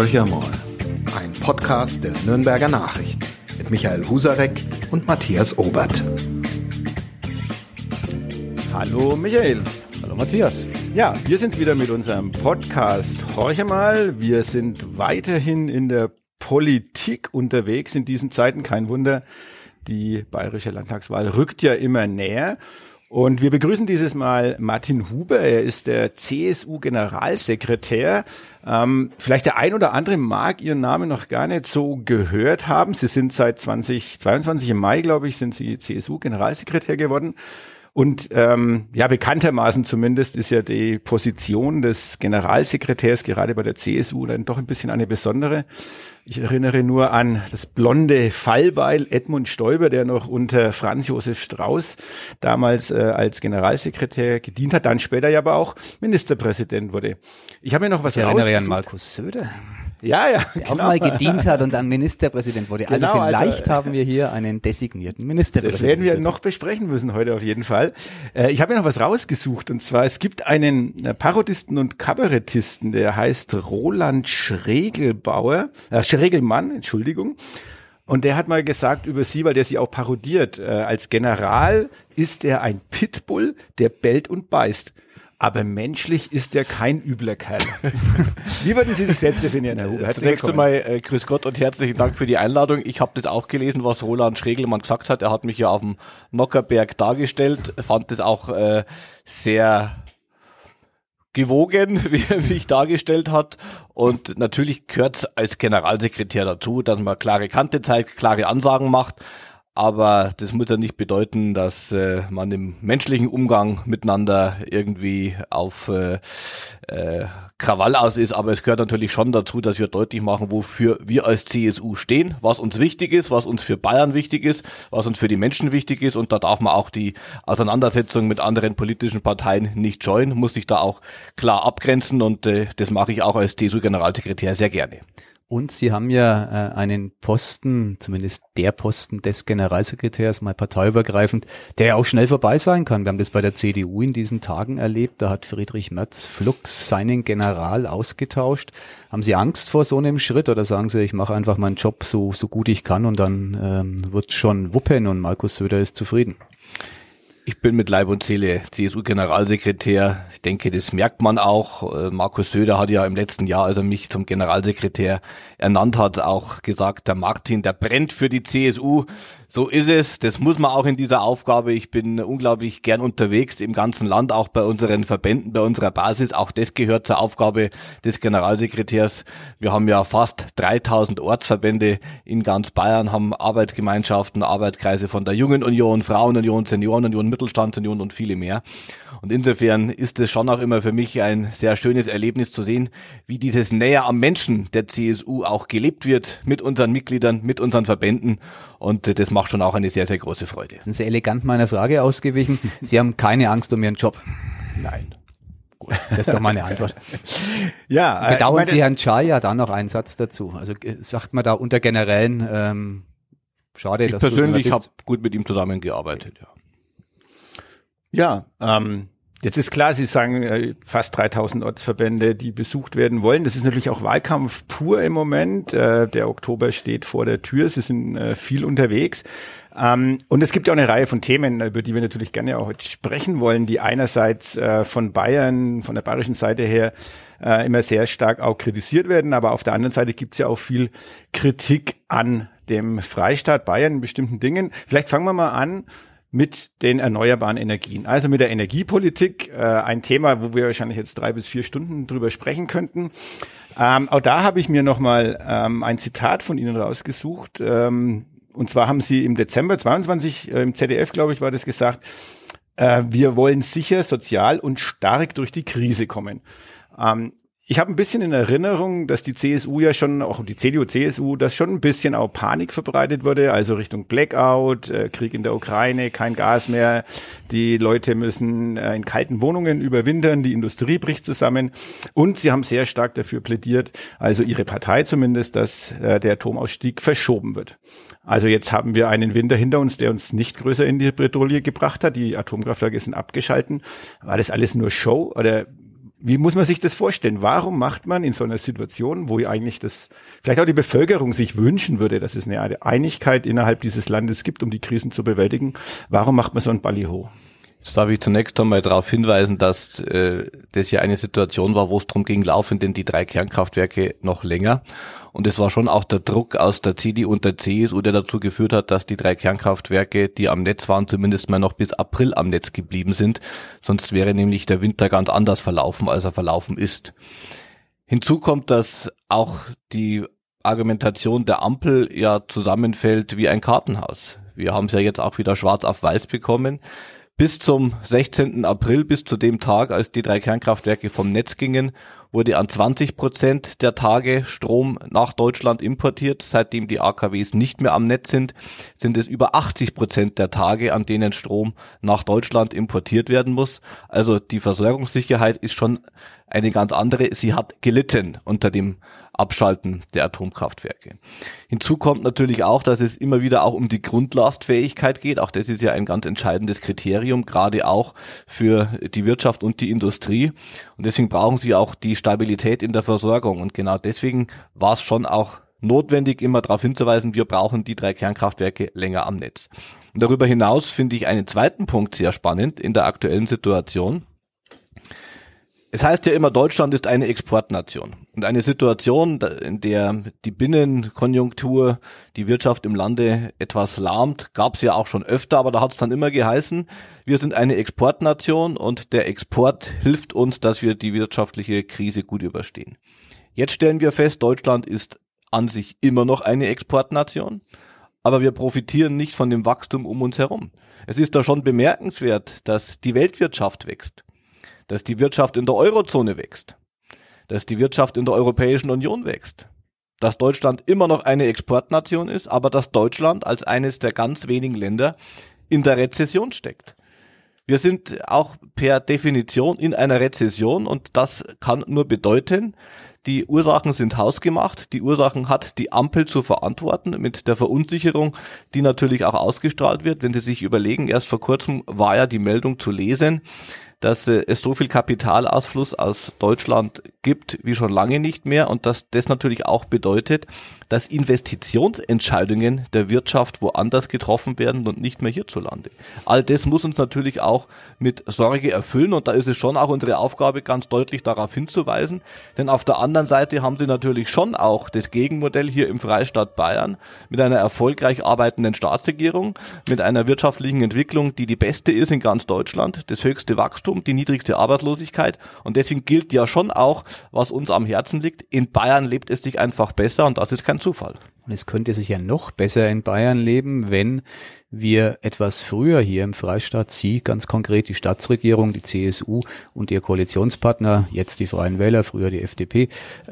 Horcher mal, ein Podcast der Nürnberger Nachricht mit Michael Husarek und Matthias Obert. Hallo Michael. Hallo Matthias. Ja, wir sind's wieder mit unserem Podcast Horcher mal. Wir sind weiterhin in der Politik unterwegs in diesen Zeiten. Kein Wunder, die bayerische Landtagswahl rückt ja immer näher. Und wir begrüßen dieses Mal Martin Huber. Er ist der CSU-Generalsekretär. Vielleicht der ein oder andere mag Ihren Namen noch gar nicht so gehört haben. Sie sind seit 2022 im Mai, glaube ich, sind Sie CSU-Generalsekretär geworden. Und ja, bekanntermaßen zumindest ist ja die Position des Generalsekretärs gerade bei der CSU dann doch ein bisschen eine besondere. Ich erinnere nur an das blonde Fallbeil Edmund Stoiber, der noch unter Franz Josef Strauß damals als Generalsekretär gedient hat, dann später ja aber auch Ministerpräsident wurde. Ich habe mir noch was rausgesucht. Ich erinnere an Markus Söder. Ja, der genau. auch mal gedient hat und dann Ministerpräsident wurde. Also genau, vielleicht haben wir hier einen designierten Ministerpräsidenten. Das werden wir noch besprechen müssen heute auf jeden Fall. Ich habe ja noch was rausgesucht, und zwar es gibt einen Parodisten und Kabarettisten, der heißt Roland Schregelmann, Entschuldigung. Und der hat mal gesagt über Sie, weil der Sie auch parodiert, als General ist er ein Pitbull, der bellt und beißt. Aber menschlich ist er kein übler Kerl. Wie würden Sie sich selbst definieren, Herr Huber? Zunächst einmal grüß Gott und herzlichen Dank für die Einladung. Ich habe das auch gelesen, was Roland Schregelmann gesagt hat. Er hat mich ja auf dem Nockerberg dargestellt, fand das auch sehr gewogen, wie er mich dargestellt hat. Und natürlich gehört als Generalsekretär dazu, dass man klare Kante zeigt, klare Ansagen macht. Aber das muss ja nicht bedeuten, dass man im menschlichen Umgang miteinander irgendwie auf Krawall aus ist. Aber es gehört natürlich schon dazu, dass wir deutlich machen, wofür wir als CSU stehen, was uns wichtig ist, was uns für Bayern wichtig ist, was uns für die Menschen wichtig ist. Und da darf man auch die Auseinandersetzung mit anderen politischen Parteien nicht scheuen, muss sich da auch klar abgrenzen. Und das mache ich auch als CSU-Generalsekretär sehr gerne. Und Sie haben ja einen Posten, zumindest der Posten des Generalsekretärs, mal parteiübergreifend, der ja auch schnell vorbei sein kann. Wir haben das bei der CDU in diesen Tagen erlebt. Da hat Friedrich Merz flugs seinen General ausgetauscht. Haben Sie Angst vor so einem Schritt oder sagen Sie, ich mache einfach meinen Job so gut ich kann und dann wird schon wuppen und Markus Söder ist zufrieden? Ich bin mit Leib und Seele CSU-Generalsekretär. Ich denke, das merkt man auch. Markus Söder hat ja im letzten Jahr, als er mich zum Generalsekretär ernannt hat, auch gesagt, der Martin, der brennt für die CSU. So ist es. Das muss man auch in dieser Aufgabe. Ich bin unglaublich gern unterwegs im ganzen Land, auch bei unseren Verbänden, bei unserer Basis. Auch das gehört zur Aufgabe des Generalsekretärs. Wir haben ja fast 3000 Ortsverbände in ganz Bayern, haben Arbeitsgemeinschaften, Arbeitskreise von der Jungen Union, Frauenunion, Seniorenunion, Mittelstandsunion und viele mehr. Und insofern ist es schon auch immer für mich ein sehr schönes Erlebnis zu sehen, wie dieses Näher am Menschen der CSU auch gelebt wird mit unseren Mitgliedern, mit unseren Verbänden. Und das macht schon auch eine sehr, sehr große Freude. Sind Sie elegant meiner Frage ausgewichen? Sie haben keine Angst um Ihren Job? Nein. Gut, das ist doch meine Antwort. Ja, bedauern Sie Herrn Chaya da noch einen Satz dazu? Also sagt man da unter Generälen, schade, dass ich persönlich habe gut mit ihm zusammengearbeitet, ja. Ja, jetzt ist klar, Sie sagen fast 3000 Ortsverbände, die besucht werden wollen. Das ist natürlich auch Wahlkampf pur im Moment. Der Oktober steht vor der Tür. Sie sind viel unterwegs. Und es gibt ja auch eine Reihe von Themen, über die wir natürlich gerne auch heute sprechen wollen, die einerseits von Bayern, von der bayerischen Seite her immer sehr stark auch kritisiert werden. Aber auf der anderen Seite gibt es ja auch viel Kritik an dem Freistaat Bayern in bestimmten Dingen. Vielleicht fangen wir mal an mit den erneuerbaren Energien, also mit der Energiepolitik, ein Thema, wo wir wahrscheinlich jetzt 3 bis 4 Stunden drüber sprechen könnten. Auch da habe ich mir nochmal ein Zitat von Ihnen rausgesucht. Und zwar haben Sie im Dezember 22 im ZDF, glaube ich, war das gesagt, wir wollen sicher, sozial und stark durch die Krise kommen. Ich habe ein bisschen in Erinnerung, dass die CSU ja schon, auch die CDU, CSU, dass schon ein bisschen auch Panik verbreitet wurde, also Richtung Blackout, Krieg in der Ukraine, kein Gas mehr, die Leute müssen in kalten Wohnungen überwintern, die Industrie bricht zusammen und sie haben sehr stark dafür plädiert, also ihre Partei zumindest, dass der Atomausstieg verschoben wird. Also jetzt haben wir einen Winter hinter uns, der uns nicht größer in die Bredouille gebracht hat, die Atomkraftwerke sind abgeschalten. War das alles nur Show oder Wie muss man sich das vorstellen? Warum macht man in so einer Situation, wo eigentlich vielleicht auch die Bevölkerung sich wünschen würde, dass es eine Einigkeit innerhalb dieses Landes gibt, um die Krisen zu bewältigen, warum macht man so ein Ballyho? Jetzt darf ich zunächst einmal darauf hinweisen, dass das ja eine Situation war, wo es darum ging, laufen denn die 3 Kernkraftwerke noch länger? Und es war schon auch der Druck aus der CDU und der CSU, der dazu geführt hat, dass die 3 Kernkraftwerke, die am Netz waren, zumindest mal noch bis April am Netz geblieben sind. Sonst wäre nämlich der Winter ganz anders verlaufen, als er verlaufen ist. Hinzu kommt, dass auch die Argumentation der Ampel ja zusammenfällt wie ein Kartenhaus. Wir haben es ja jetzt auch wieder schwarz auf weiß bekommen. Bis zum 16. April, bis zu dem Tag, als die 3 Kernkraftwerke vom Netz gingen, wurde an 20% der Tage Strom nach Deutschland importiert. Seitdem die AKWs nicht mehr am Netz sind, sind es über 80% der Tage, an denen Strom nach Deutschland importiert werden muss. Also die Versorgungssicherheit ist schon eine ganz andere. Sie hat gelitten unter dem Abschalten der Atomkraftwerke. Hinzu kommt natürlich auch, dass es immer wieder auch um die Grundlastfähigkeit geht. Auch das ist ja ein ganz entscheidendes Kriterium, gerade auch für die Wirtschaft und die Industrie. Und deswegen brauchen sie auch die Stabilität in der Versorgung. Und genau deswegen war es schon auch notwendig, immer darauf hinzuweisen, wir brauchen die 3 Kernkraftwerke länger am Netz. Und darüber hinaus finde ich einen zweiten Punkt sehr spannend in der aktuellen Situation. Es heißt ja immer, Deutschland ist eine Exportnation. Und eine Situation, in der die Binnenkonjunktur die Wirtschaft im Lande etwas lahmt, gab es ja auch schon öfter, aber da hat es dann immer geheißen, wir sind eine Exportnation und der Export hilft uns, dass wir die wirtschaftliche Krise gut überstehen. Jetzt stellen wir fest, Deutschland ist an sich immer noch eine Exportnation, aber wir profitieren nicht von dem Wachstum um uns herum. Es ist da schon bemerkenswert, dass die Weltwirtschaft wächst, dass die Wirtschaft in der Eurozone wächst, dass die Wirtschaft in der Europäischen Union wächst, dass Deutschland immer noch eine Exportnation ist, aber dass Deutschland als eines der ganz wenigen Länder in der Rezession steckt. Wir sind auch per Definition in einer Rezession und das kann nur bedeuten, die Ursachen sind hausgemacht, die Ursachen hat die Ampel zu verantworten mit der Verunsicherung, die natürlich auch ausgestrahlt wird. Wenn Sie sich überlegen, erst vor kurzem war ja die Meldung zu lesen, dass es so viel Kapitalausfluss aus Deutschland gibt wie schon lange nicht mehr und dass das natürlich auch bedeutet, dass Investitionsentscheidungen der Wirtschaft woanders getroffen werden und nicht mehr hierzulande. All das muss uns natürlich auch mit Sorge erfüllen und da ist es schon auch unsere Aufgabe, ganz deutlich darauf hinzuweisen, denn auf der anderen Seite haben Sie natürlich schon auch das Gegenmodell hier im Freistaat Bayern mit einer erfolgreich arbeitenden Staatsregierung, mit einer wirtschaftlichen Entwicklung, die die beste ist in ganz Deutschland, das höchste Wachstum, die niedrigste Arbeitslosigkeit und deswegen gilt ja schon auch, was uns am Herzen liegt. In Bayern lebt es sich einfach besser und das ist kein Zufall. Und es könnte sich ja noch besser in Bayern leben, wenn wir etwas früher hier im Freistaat, Sie ganz konkret, die Staatsregierung, die CSU und Ihr Koalitionspartner, jetzt die Freien Wähler, früher die FDP,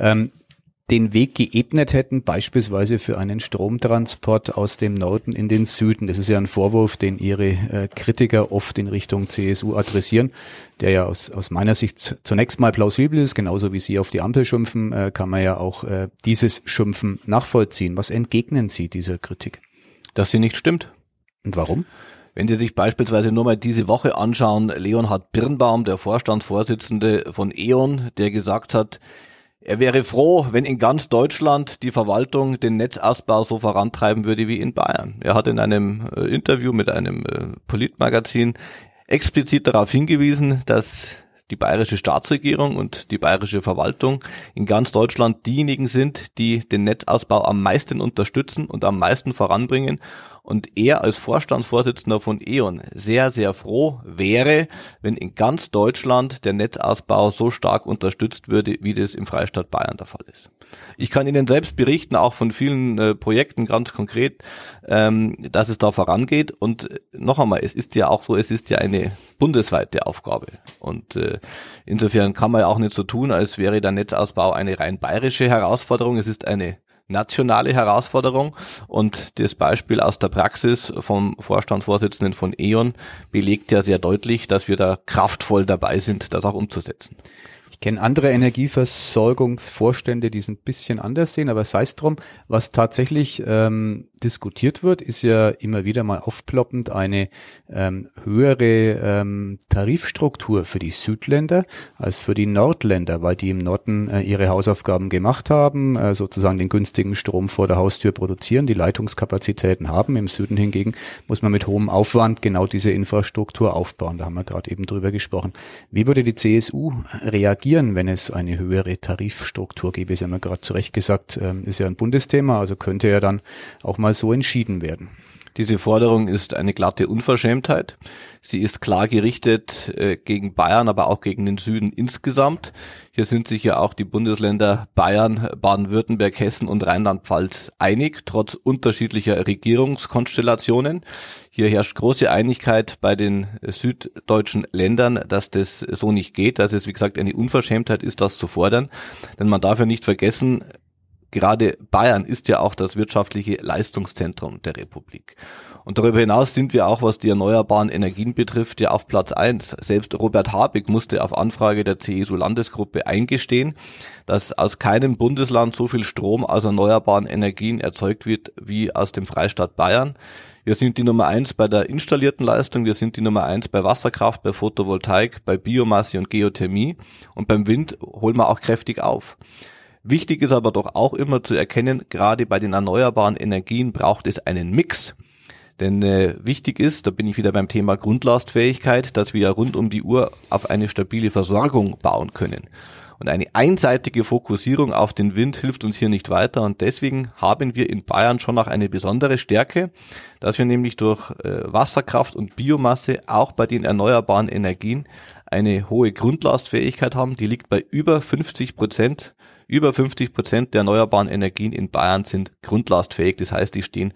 den Weg geebnet hätten, beispielsweise für einen Stromtransport aus dem Norden in den Süden. Das ist ja ein Vorwurf, den Ihre Kritiker oft in Richtung CSU adressieren, der ja aus meiner Sicht zunächst mal plausibel ist. Genauso wie Sie auf die Ampel schimpfen, kann man ja auch dieses Schimpfen nachvollziehen. Was entgegnen Sie dieser Kritik? Dass sie nicht stimmt. Und warum? Wenn Sie sich beispielsweise nur mal diese Woche anschauen, Leonhard Birnbaum, der Vorstandsvorsitzende von E.ON, der gesagt hat, er wäre froh, wenn in ganz Deutschland die Verwaltung den Netzausbau so vorantreiben würde wie in Bayern. Er hat in einem Interview mit einem Politmagazin explizit darauf hingewiesen, dass die bayerische Staatsregierung und die bayerische Verwaltung in ganz Deutschland diejenigen sind, die den Netzausbau am meisten unterstützen und am meisten voranbringen. Und er als Vorstandsvorsitzender von E.ON sehr, sehr froh wäre, wenn in ganz Deutschland der Netzausbau so stark unterstützt würde, wie das im Freistaat Bayern der Fall ist. Ich kann Ihnen selbst berichten, auch von vielen Projekten ganz konkret, dass es da vorangeht. Und noch einmal, es ist ja auch so, es ist ja eine bundesweite Aufgabe. Und insofern kann man ja auch nicht so tun, als wäre der Netzausbau eine rein bayerische Herausforderung. Es ist eine nationale Herausforderung und das Beispiel aus der Praxis vom Vorstandsvorsitzenden von E.ON belegt ja sehr deutlich, dass wir da kraftvoll dabei sind, das auch umzusetzen. Ich Ich kenne andere Energieversorgungsvorstände, die es ein bisschen anders sehen, aber sei es drum, was tatsächlich diskutiert wird, ist ja immer wieder mal aufploppend eine höhere Tarifstruktur für die Südländer als für die Nordländer, weil die im Norden ihre Hausaufgaben gemacht haben, sozusagen den günstigen Strom vor der Haustür produzieren, die Leitungskapazitäten haben. Im Süden hingegen muss man mit hohem Aufwand genau diese Infrastruktur aufbauen. Da haben wir gerade eben drüber gesprochen. Wie würde die CSU reagieren, wenn es eine höhere Tarifstruktur gäbe? Sie haben ja gerade zu Recht gesagt, ist ja ein Bundesthema, also könnte ja dann auch mal so entschieden werden. Diese Forderung ist eine glatte Unverschämtheit. Sie ist klar gerichtet gegen Bayern, aber auch gegen den Süden insgesamt. Hier sind sich ja auch die Bundesländer Bayern, Baden-Württemberg, Hessen und Rheinland-Pfalz einig, trotz unterschiedlicher Regierungskonstellationen. Hier herrscht große Einigkeit bei den süddeutschen Ländern, dass das so nicht geht, dass es, wie gesagt, eine Unverschämtheit ist, das zu fordern. Denn man darf ja nicht vergessen, gerade Bayern ist ja auch das wirtschaftliche Leistungszentrum der Republik. Und darüber hinaus sind wir auch, was die erneuerbaren Energien betrifft, ja auf Platz 1. Selbst Robert Habeck musste auf Anfrage der CSU-Landesgruppe eingestehen, dass aus keinem Bundesland so viel Strom aus erneuerbaren Energien erzeugt wird wie aus dem Freistaat Bayern. Wir sind die Nummer 1 bei der installierten Leistung, wir sind die Nummer 1 bei Wasserkraft, bei Photovoltaik, bei Biomasse und Geothermie, und beim Wind holen wir auch kräftig auf. Wichtig ist aber doch auch immer zu erkennen, gerade bei den erneuerbaren Energien braucht es einen Mix. Denn wichtig ist, da bin ich wieder beim Thema Grundlastfähigkeit, dass wir rund um die Uhr auf eine stabile Versorgung bauen können. Und eine einseitige Fokussierung auf den Wind hilft uns hier nicht weiter. Und deswegen haben wir in Bayern schon auch eine besondere Stärke, dass wir nämlich durch Wasserkraft und Biomasse auch bei den erneuerbaren Energien eine hohe Grundlastfähigkeit haben. Die liegt bei über 50%. Über 50% der erneuerbaren Energien in Bayern sind grundlastfähig. Das heißt, die stehen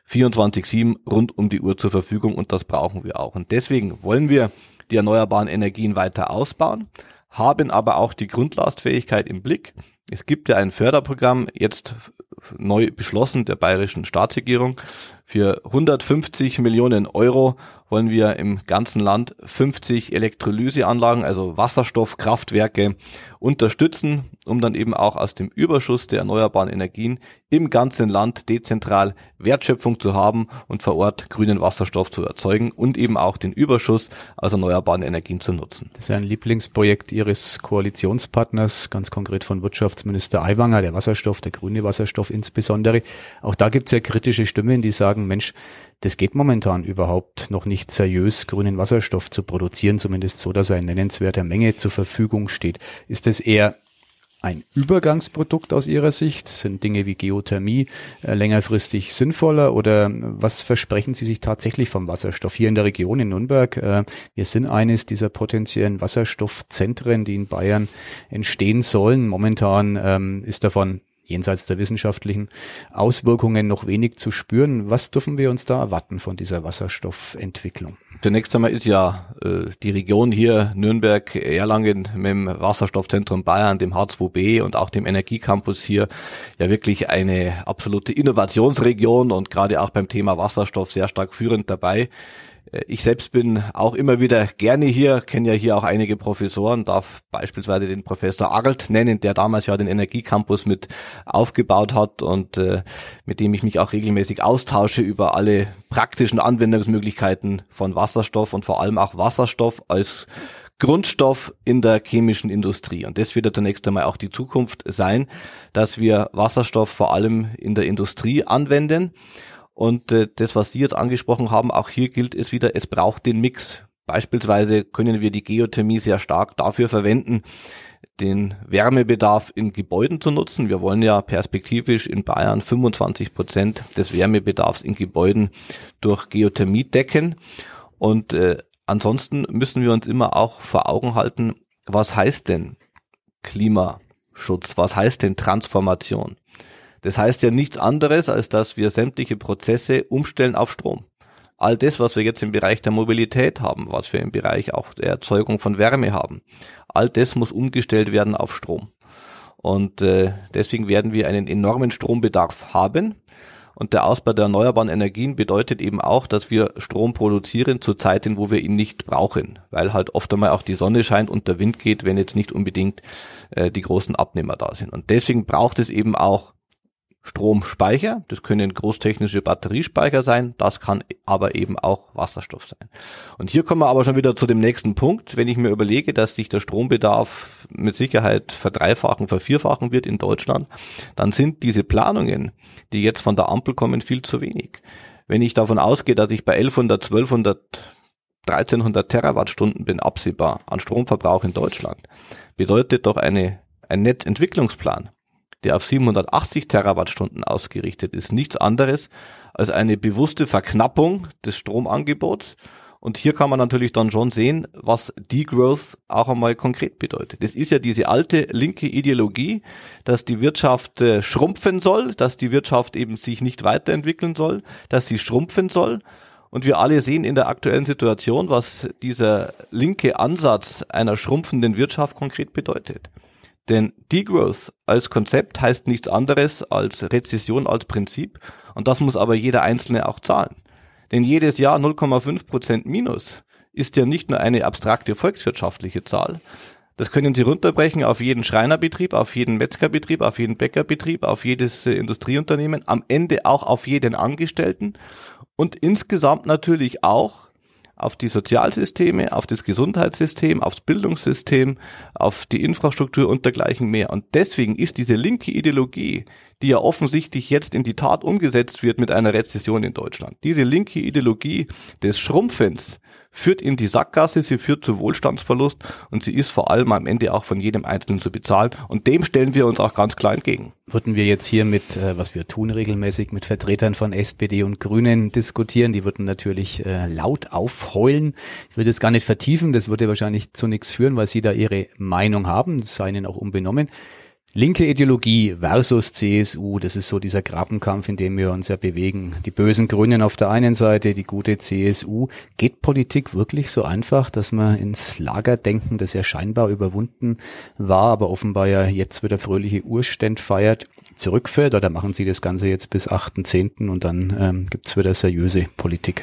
24/7 rund um die Uhr zur Verfügung, und das brauchen wir auch. Und deswegen wollen wir die erneuerbaren Energien weiter ausbauen, haben aber auch die Grundlastfähigkeit im Blick. Es gibt ja ein Förderprogramm, jetzt neu beschlossen, der bayerischen Staatsregierung. Für 150 Millionen Euro wollen wir im ganzen Land 50 Elektrolyseanlagen, also Wasserstoffkraftwerke, unterstützen, um dann eben auch aus dem Überschuss der erneuerbaren Energien im ganzen Land dezentral Wertschöpfung zu haben und vor Ort grünen Wasserstoff zu erzeugen und eben auch den Überschuss aus erneuerbaren Energien zu nutzen. Das ist ein Lieblingsprojekt Ihres Koalitionspartners, ganz konkret von Wirtschaftsminister Aiwanger, der Wasserstoff, der grüne Wasserstoff insbesondere. Auch da gibt es ja kritische Stimmen, die sagen, Mensch, das geht momentan überhaupt noch nicht seriös, grünen Wasserstoff zu produzieren, zumindest so, dass er in nennenswerter Menge zur Verfügung steht. Ist das eher ein Übergangsprodukt aus Ihrer Sicht? Sind Dinge wie Geothermie längerfristig sinnvoller, oder was versprechen Sie sich tatsächlich vom Wasserstoff hier in der Region in Nürnberg? Wir sind eines dieser potenziellen Wasserstoffzentren, die in Bayern entstehen sollen. Momentan ist davon jenseits der wissenschaftlichen Auswirkungen noch wenig zu spüren. Was dürfen wir uns da erwarten von dieser Wasserstoffentwicklung? Zunächst einmal ist ja die Region hier, Nürnberg, Erlangen, mit dem Wasserstoffzentrum Bayern, dem H2B und auch dem Energiecampus hier ja wirklich eine absolute Innovationsregion und gerade auch beim Thema Wasserstoff sehr stark führend dabei. Ich selbst bin auch immer wieder gerne hier, kenne ja hier auch einige Professoren, darf beispielsweise den Professor Arlt nennen, der damals ja den Energiecampus mit aufgebaut hat und mit dem ich mich auch regelmäßig austausche über alle praktischen Anwendungsmöglichkeiten von Wasserstoff und vor allem auch Wasserstoff als Grundstoff in der chemischen Industrie. Und das wird ja zunächst einmal auch die Zukunft sein, dass wir Wasserstoff vor allem in der Industrie anwenden. Und das, was Sie jetzt angesprochen haben, auch hier gilt es wieder, es braucht den Mix. Beispielsweise können wir die Geothermie sehr stark dafür verwenden, den Wärmebedarf in Gebäuden zu nutzen. Wir wollen ja perspektivisch in Bayern 25% des Wärmebedarfs in Gebäuden durch Geothermie decken. Und ansonsten müssen wir uns immer auch vor Augen halten, was heißt denn Klimaschutz? Was heißt denn Transformation? Das heißt ja nichts anderes, als dass wir sämtliche Prozesse umstellen auf Strom. All das, was wir jetzt im Bereich der Mobilität haben, was wir im Bereich auch der Erzeugung von Wärme haben, all das muss umgestellt werden auf Strom. Und deswegen werden wir einen enormen Strombedarf haben. Und der Ausbau der erneuerbaren Energien bedeutet eben auch, dass wir Strom produzieren zu Zeiten, wo wir ihn nicht brauchen, weil halt oft einmal auch die Sonne scheint und der Wind geht, wenn jetzt nicht unbedingt die großen Abnehmer da sind. Und deswegen braucht es eben auch Stromspeicher, das können großtechnische Batteriespeicher sein, das kann aber eben auch Wasserstoff sein. Und hier kommen wir aber schon wieder zu dem nächsten Punkt, wenn ich mir überlege, dass sich der Strombedarf mit Sicherheit vervierfachen wird in Deutschland, dann sind diese Planungen, die jetzt von der Ampel kommen, viel zu wenig. Wenn ich davon ausgehe, dass ich bei 1100, 1200, 1300 Terawattstunden bin absehbar an Stromverbrauch in Deutschland, bedeutet doch ein Netzentwicklungsplan, der auf 780 Terawattstunden ausgerichtet ist, nichts anderes als eine bewusste Verknappung des Stromangebots. Und hier kann man natürlich dann schon sehen, was Degrowth auch einmal konkret bedeutet. Es ist ja diese alte linke Ideologie, dass die Wirtschaft schrumpfen soll, dass die Wirtschaft eben sich nicht weiterentwickeln soll, dass sie schrumpfen soll. Und wir alle sehen in der aktuellen Situation, was dieser linke Ansatz einer schrumpfenden Wirtschaft konkret bedeutet. Denn Degrowth als Konzept heißt nichts anderes als Rezession als Prinzip und das muss aber jeder Einzelne auch zahlen. Denn jedes Jahr 0,5% Minus ist ja nicht nur eine abstrakte volkswirtschaftliche Zahl. Das können Sie runterbrechen auf jeden Schreinerbetrieb, auf jeden Metzgerbetrieb, auf jeden Bäckerbetrieb, auf jedes Industrieunternehmen, am Ende auch auf jeden Angestellten und insgesamt natürlich auch auf die Sozialsysteme, auf das Gesundheitssystem, aufs Bildungssystem, auf die Infrastruktur und dergleichen mehr. Und deswegen ist diese linke Ideologie, die ja offensichtlich jetzt in die Tat umgesetzt wird mit einer Rezession in Deutschland, diese linke Ideologie des Schrumpfens führt in die Sackgasse, sie führt zu Wohlstandsverlust und sie ist vor allem am Ende auch von jedem Einzelnen zu bezahlen. Und dem stellen wir uns auch ganz klar entgegen. Würden wir jetzt hier mit, was wir tun regelmäßig, mit Vertretern von SPD und Grünen diskutieren, die würden natürlich laut aufheulen. Ich würde es gar nicht vertiefen, das würde wahrscheinlich zu nichts führen, weil sie da ihre Meinung haben, das sei ihnen auch unbenommen. Linke Ideologie versus CSU, das ist so dieser Grabenkampf, in dem wir uns ja bewegen. Die bösen Grünen auf der einen Seite, die gute CSU. Geht Politik wirklich so einfach, dass man ins Lagerdenken, das ja scheinbar überwunden war, aber offenbar ja jetzt wieder fröhliche Urständ feiert, zurückfällt? Oder machen Sie das Ganze jetzt bis 8.10. und dann gibt's wieder seriöse Politik?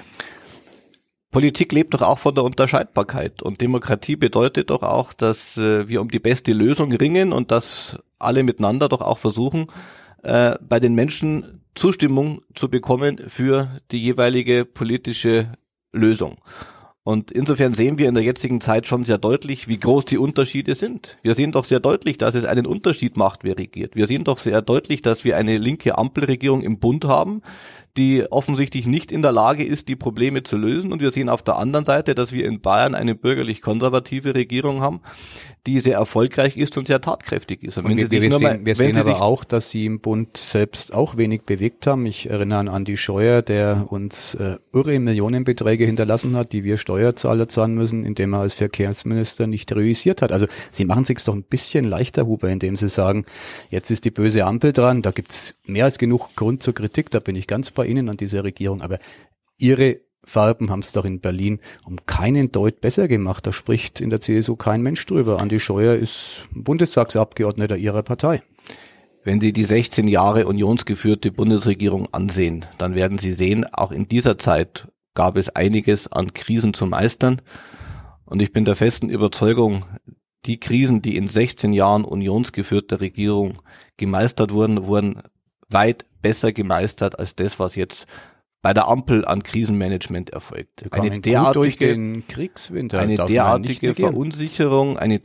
Politik lebt doch auch von der Unterscheidbarkeit und Demokratie bedeutet doch auch, dass wir um die beste Lösung ringen und dass alle miteinander doch auch versuchen, bei den Menschen Zustimmung zu bekommen für die jeweilige politische Lösung. Und insofern sehen wir in der jetzigen Zeit schon sehr deutlich, wie groß die Unterschiede sind. Wir sehen doch sehr deutlich, dass es einen Unterschied macht, wer regiert. Wir sehen doch sehr deutlich, dass wir eine linke Ampelregierung im Bund haben, die offensichtlich nicht in der Lage ist, die Probleme zu lösen. Und wir sehen auf der anderen Seite, dass wir in Bayern eine bürgerlich-konservative Regierung haben, die sehr erfolgreich ist und sehr tatkräftig ist. Und wir sehen aber auch, dass sie im Bund selbst auch wenig bewegt haben. Ich erinnere an Andi Scheuer, der uns irre Millionenbeträge hinterlassen hat, die wir Steuerzahler zahlen müssen, indem er als Verkehrsminister nicht realisiert hat. Also Sie machen es sich doch ein bisschen leichter, Huber, indem Sie sagen, jetzt ist die böse Ampel dran, da gibt's mehr als genug Grund zur Kritik, da bin ich ganz bei Ihnen an dieser Regierung, aber Ihre Farben haben es doch in Berlin um keinen Deut besser gemacht. Da spricht in der CSU kein Mensch drüber. Andi Scheuer ist Bundestagsabgeordneter Ihrer Partei. Wenn Sie die 16 Jahre unionsgeführte Bundesregierung ansehen, dann werden Sie sehen, auch in dieser Zeit gab es einiges an Krisen zu meistern. Und ich bin der festen Überzeugung, die Krisen, die in 16 Jahren unionsgeführter Regierung gemeistert wurden, wurden weit besser gemeistert als das, was jetzt bei der Ampel an Krisenmanagement erfolgt. Eine derartige Kriegswinter, eine derartige Verunsicherung, ein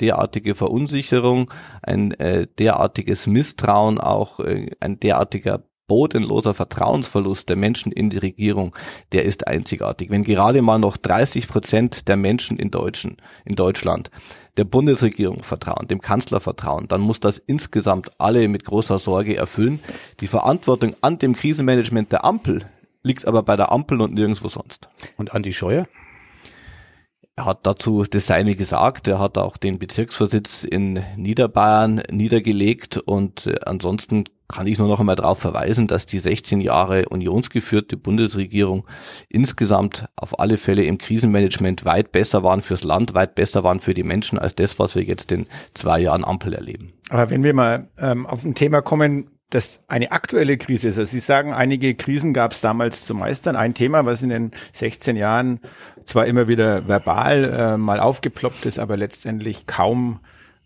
derartiges Misstrauen, auch ein derartiger bodenloser Vertrauensverlust der Menschen in die Regierung, der ist einzigartig. Wenn gerade mal noch 30% der Menschen in Deutschland der Bundesregierung vertrauen, dem Kanzler vertrauen, dann muss das insgesamt alle mit großer Sorge erfüllen. Die Verantwortung an dem Krisenmanagement der Ampel liegt aber bei der Ampel und nirgendwo sonst. Und Andi Scheuer? Er hat dazu das Seine gesagt. Er hat auch den Bezirksvorsitz in Niederbayern niedergelegt und ansonsten kann ich nur noch einmal darauf verweisen, dass die 16 Jahre unionsgeführte Bundesregierung insgesamt auf alle Fälle im Krisenmanagement weit besser waren fürs Land, weit besser waren für die Menschen als das, was wir jetzt in 2 Jahren Ampel erleben. Aber wenn wir mal auf ein Thema kommen, das eine aktuelle Krise ist. Also Sie sagen, einige Krisen gab es damals zu meistern. Ein Thema, was in den 16 Jahren zwar immer wieder verbal mal aufgeploppt ist, aber letztendlich kaum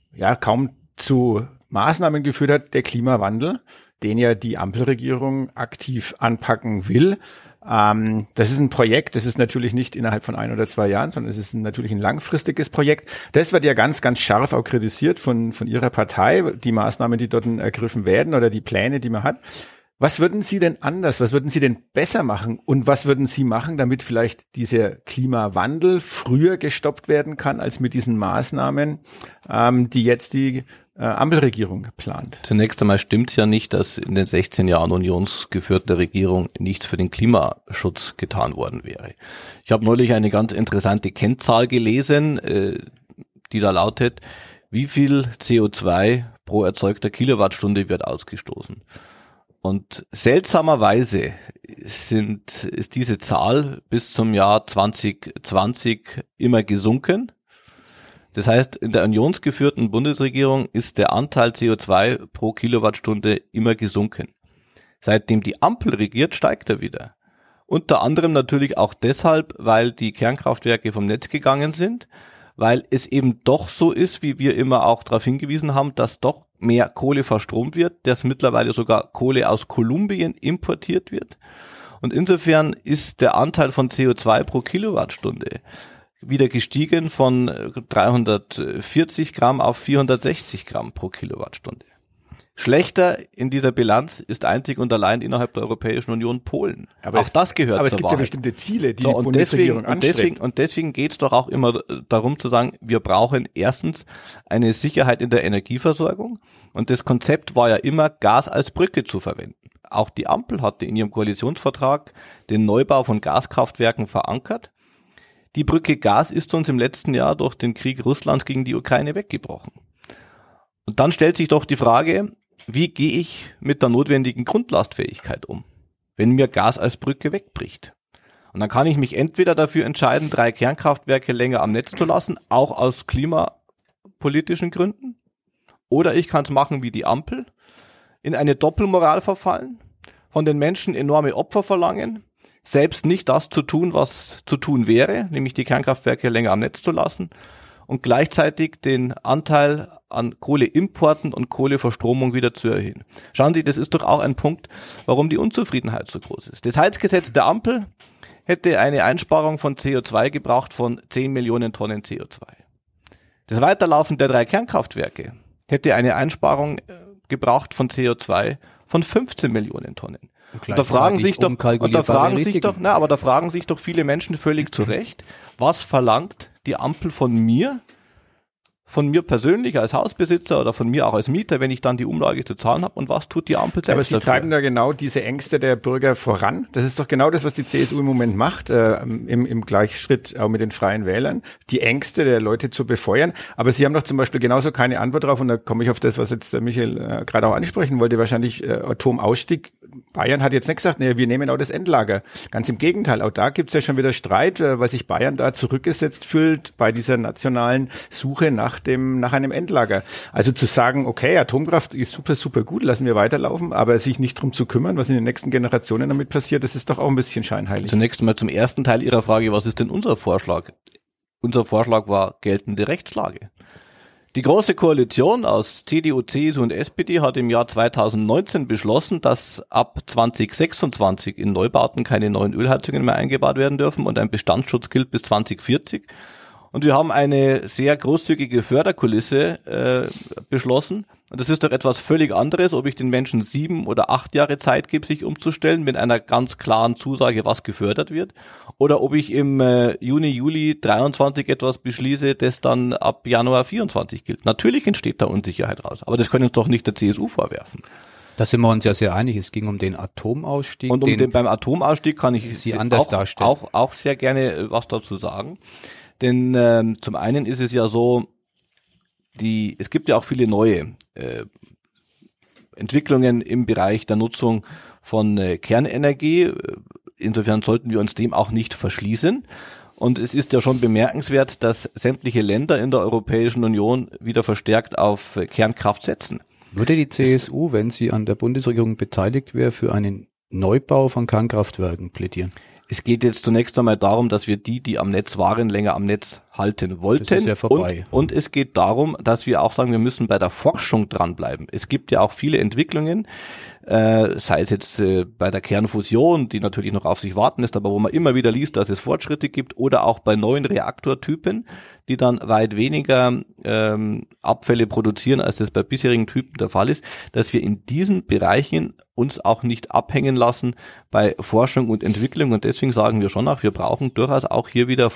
zu Maßnahmen geführt hat, der Klimawandel, den ja die Ampelregierung aktiv anpacken will. Das ist ein Projekt, das ist natürlich nicht innerhalb von 1 oder 2 Jahren, sondern es ist natürlich ein langfristiges Projekt. Das wird ja ganz, ganz scharf auch kritisiert von Ihrer Partei, die Maßnahmen, die dort ergriffen werden oder die Pläne, die man hat. Was würden Sie denn anders, was würden Sie denn besser machen und was würden Sie machen, damit vielleicht dieser Klimawandel früher gestoppt werden kann, als mit diesen Maßnahmen, die jetzt die Ampelregierung plant? Zunächst einmal stimmt es ja nicht, dass in den 16 Jahren unionsgeführter Regierung nichts für den Klimaschutz getan worden wäre. Ich habe neulich eine ganz interessante Kennzahl gelesen, die da lautet, wie viel CO2 pro erzeugter Kilowattstunde wird ausgestoßen. Und seltsamerweise ist diese Zahl bis zum Jahr 2020 immer gesunken. Das heißt, in der unionsgeführten Bundesregierung ist der Anteil CO2 pro Kilowattstunde immer gesunken. Seitdem die Ampel regiert, steigt er wieder. Unter anderem natürlich auch deshalb, weil die Kernkraftwerke vom Netz gegangen sind, weil es eben doch so ist, wie wir immer auch darauf hingewiesen haben, dass doch mehr Kohle verstromt wird, dass mittlerweile sogar Kohle aus Kolumbien importiert wird. Und insofern ist der Anteil von CO2 pro Kilowattstunde wieder gestiegen von 340 Gramm auf 460 Gramm pro Kilowattstunde. Schlechter in dieser Bilanz ist einzig und allein innerhalb der Europäischen Union Polen. Aber auch das gehört zur Wahrheit. Aber es gibt ja bestimmte Ziele, die die Bundesregierung anstrebt. Und deswegen geht es doch auch immer darum zu sagen, wir brauchen erstens eine Sicherheit in der Energieversorgung. Und das Konzept war ja immer, Gas als Brücke zu verwenden. Auch die Ampel hatte in ihrem Koalitionsvertrag den Neubau von Gaskraftwerken verankert. Die Brücke Gas ist uns im letzten Jahr durch den Krieg Russlands gegen die Ukraine weggebrochen. Und dann stellt sich doch die Frage, wie gehe ich mit der notwendigen Grundlastfähigkeit um, wenn mir Gas als Brücke wegbricht? Und dann kann ich mich entweder dafür entscheiden, 3 Kernkraftwerke länger am Netz zu lassen, auch aus klimapolitischen Gründen, oder ich kann es machen wie die Ampel, in eine Doppelmoral verfallen, von den Menschen enorme Opfer verlangen, selbst nicht das zu tun, was zu tun wäre, nämlich die Kernkraftwerke länger am Netz zu lassen, und gleichzeitig den Anteil an Kohleimporten und Kohleverstromung wieder zu erhöhen. Schauen Sie, das ist doch auch ein Punkt, warum die Unzufriedenheit so groß ist. Das Heizgesetz der Ampel hätte eine Einsparung von CO2 gebraucht von 10 Millionen Tonnen CO2. Das Weiterlaufen der 3 Kernkraftwerke hätte eine Einsparung gebraucht von CO2 von 15 Millionen Tonnen. Und da fragen sich doch viele Menschen völlig zu Recht, was verlangt die Ampel von mir persönlich als Hausbesitzer oder von mir auch als Mieter, wenn ich dann die Umlage zu zahlen habe, und was tut die Ampel selbst Aber Sie dafür? treiben da genau diese Ängste der Bürger voran. Das ist doch genau das, was die CSU im Moment macht, im Gleichschritt auch mit den Freien Wählern, die Ängste der Leute zu befeuern. Aber Sie haben doch zum Beispiel genauso keine Antwort drauf, und da komme ich auf das, was jetzt der Michael gerade auch ansprechen wollte, wahrscheinlich Atomausstieg. Bayern hat jetzt nicht gesagt, nee, wir nehmen auch das Endlager. Ganz im Gegenteil, auch da gibt's ja schon wieder Streit, weil sich Bayern da zurückgesetzt fühlt bei dieser nationalen Suche nach einem Endlager. Also zu sagen, okay, Atomkraft ist super, super gut, lassen wir weiterlaufen, aber sich nicht drum zu kümmern, was in den nächsten Generationen damit passiert, das ist doch auch ein bisschen scheinheilig. Zunächst mal zum ersten Teil Ihrer Frage, was ist denn unser Vorschlag? Unser Vorschlag war geltende Rechtslage. Die Große Koalition aus CDU, CSU und SPD hat im Jahr 2019 beschlossen, dass ab 2026 in Neubauten keine neuen Ölheizungen mehr eingebaut werden dürfen und ein Bestandsschutz gilt bis 2040. Und wir haben eine sehr großzügige Förderkulisse beschlossen. Und das ist doch etwas völlig anderes, ob ich den Menschen 7 oder 8 Jahre Zeit gebe, sich umzustellen, mit einer ganz klaren Zusage, was gefördert wird. Oder ob ich im Juni, Juli 23 etwas beschließe, das dann ab Januar 24 gilt. Natürlich entsteht da Unsicherheit raus. Aber das können uns doch nicht der CSU vorwerfen. Da sind wir uns ja sehr einig. Es ging um den Atomausstieg. Und beim Atomausstieg kann ich Sie anders darstellen. Auch sehr gerne was dazu sagen. Denn zum einen ist es ja so, es gibt ja auch viele neue Entwicklungen im Bereich der Nutzung von Kernenergie. Insofern sollten wir uns dem auch nicht verschließen. Und es ist ja schon bemerkenswert, dass sämtliche Länder in der Europäischen Union wieder verstärkt auf Kernkraft setzen. Würde die CSU, wenn sie an der Bundesregierung beteiligt wäre, für einen Neubau von Kernkraftwerken plädieren? Es geht jetzt zunächst einmal darum, dass wir die am Netz waren, länger am Netz halten wollten. Das ist ja vorbei. Und es geht darum, dass wir auch sagen, wir müssen bei der Forschung dranbleiben. Es gibt ja auch viele Entwicklungen, sei es jetzt bei der Kernfusion, die natürlich noch auf sich warten lässt, aber wo man immer wieder liest, dass es Fortschritte gibt, oder auch bei neuen Reaktortypen, die dann weit weniger Abfälle produzieren, als das bei bisherigen Typen der Fall ist, dass wir in diesen Bereichen uns auch nicht abhängen lassen bei Forschung und Entwicklung. Und deswegen sagen wir schon auch, wir brauchen durchaus auch hier wieder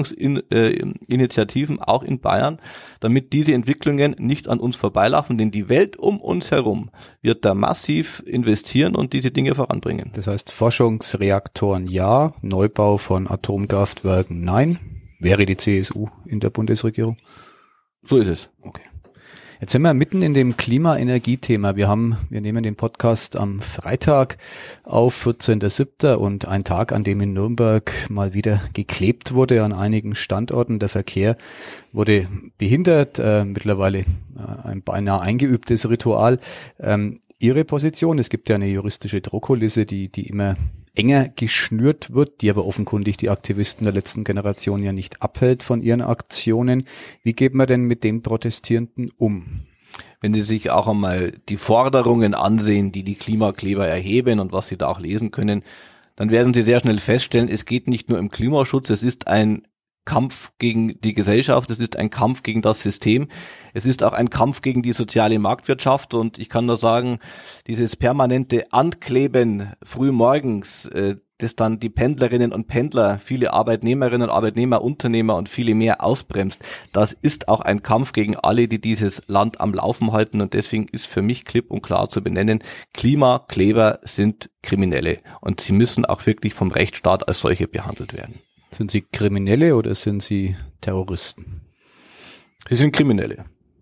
Forschungsinitiativen, auch in Bayern, damit diese Entwicklungen nicht an uns vorbeilaufen, denn die Welt um uns herum wird da massiv investieren und diese Dinge voranbringen. Das heißt, Forschungsreaktoren ja, Neubau von Atomkraftwerken nein. Wäre die CSU in der Bundesregierung? So ist es. Okay. Jetzt sind wir mitten in dem Klima-Energie-Thema. Wir nehmen den Podcast am Freitag auf, 14.07. und ein Tag, an dem in Nürnberg mal wieder geklebt wurde an einigen Standorten. Der Verkehr wurde behindert, mittlerweile ein beinahe eingeübtes Ritual. Ihre Position, es gibt ja eine juristische Drohkulisse, die immer enger geschnürt wird, die aber offenkundig die Aktivisten der letzten Generation ja nicht abhält von ihren Aktionen. Wie geht man denn mit den Protestierenden um? Wenn Sie sich auch einmal die Forderungen ansehen, die Klimakleber erheben und was Sie da auch lesen können, dann werden Sie sehr schnell feststellen, es geht nicht nur um Klimaschutz, es ist ein Kampf gegen die Gesellschaft, es ist ein Kampf gegen das System, es ist auch ein Kampf gegen die soziale Marktwirtschaft und ich kann nur sagen, dieses permanente Ankleben frühmorgens, das dann die Pendlerinnen und Pendler, viele Arbeitnehmerinnen und Arbeitnehmer, Unternehmer und viele mehr ausbremst, das ist auch ein Kampf gegen alle, die dieses Land am Laufen halten und deswegen ist für mich klipp und klar zu benennen, Klimakleber sind Kriminelle und sie müssen auch wirklich vom Rechtsstaat als solche behandelt werden. Sind Sie Kriminelle oder sind Sie Terroristen? Sie sind Kriminelle.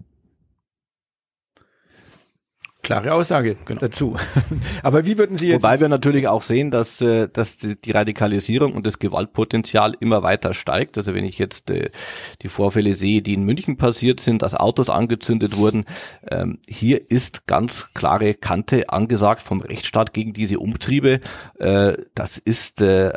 Klare Aussage dazu. Aber wie würden Sie jetzt... Wobei wir natürlich auch sehen, dass die Radikalisierung und das Gewaltpotenzial immer weiter steigt. Also wenn ich jetzt die Vorfälle sehe, die in München passiert sind, dass Autos angezündet wurden, hier ist ganz klare Kante angesagt vom Rechtsstaat gegen diese Umtriebe. Das ist da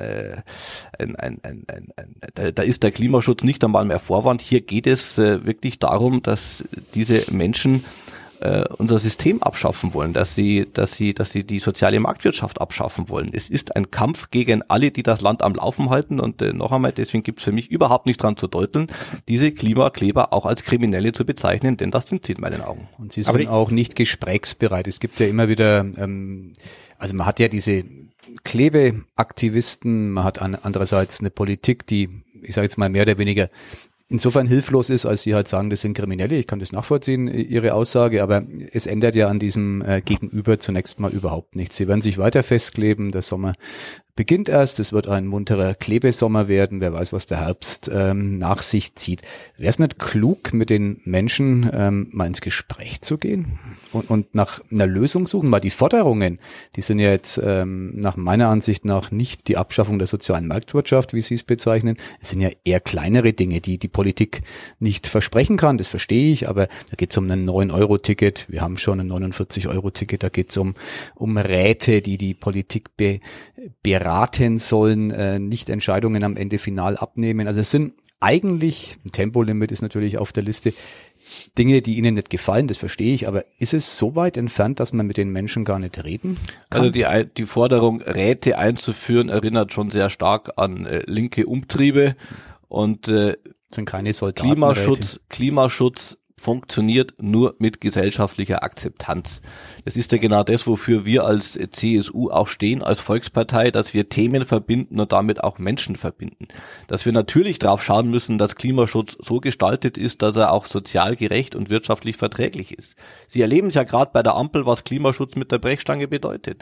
ist der Klimaschutz nicht einmal mehr Vorwand. Hier geht es wirklich darum, dass diese Menschen unser System abschaffen wollen, dass sie die soziale Marktwirtschaft abschaffen wollen. Es ist ein Kampf gegen alle, die das Land am Laufen halten und noch einmal, deswegen gibt es für mich überhaupt nicht dran zu deuteln, diese Klimakleber auch als Kriminelle zu bezeichnen, denn das sind sie in meinen Augen. Und sie sind auch nicht gesprächsbereit. Es gibt ja immer wieder, also man hat ja diese Klebeaktivisten, man hat andererseits eine Politik, die, ich sage jetzt mal mehr oder weniger insofern hilflos ist, als sie halt sagen, das sind Kriminelle. Ich kann das nachvollziehen, Ihre Aussage, aber es ändert ja an diesem Gegenüber zunächst mal überhaupt nichts. Sie werden sich weiter festkleben, der Sommer beginnt erst, es wird ein munterer Klebesommer werden, wer weiß, was der Herbst nach sich zieht. Wäre es nicht klug, mit den Menschen mal ins Gespräch zu gehen und nach einer Lösung suchen? Weil die Forderungen, die sind ja jetzt nach meiner Ansicht nach nicht die Abschaffung der sozialen Marktwirtschaft, wie Sie es bezeichnen. Es sind ja eher kleinere Dinge, die die Politik nicht versprechen kann, das verstehe ich, aber da geht es um ein 9-Euro-Ticket, wir haben schon ein 49-Euro-Ticket, da geht es um Räte, die Politik beraten sollen, nicht Entscheidungen am Ende final abnehmen. Also es sind eigentlich, ein Tempolimit ist natürlich auf der Liste, Dinge, die Ihnen nicht gefallen, das verstehe ich, aber ist es so weit entfernt, dass man mit den Menschen gar nicht reden kann? Also die Forderung, Räte einzuführen, erinnert schon sehr stark an linke Umtriebe und sind keine Soldatenräte. Klimaschutz funktioniert nur mit gesellschaftlicher Akzeptanz. Das ist ja genau das, wofür wir als CSU auch stehen, als Volkspartei, dass wir Themen verbinden und damit auch Menschen verbinden. Dass wir natürlich drauf schauen müssen, dass Klimaschutz so gestaltet ist, dass er auch sozial gerecht und wirtschaftlich verträglich ist. Sie erleben es ja gerade bei der Ampel, was Klimaschutz mit der Brechstange bedeutet.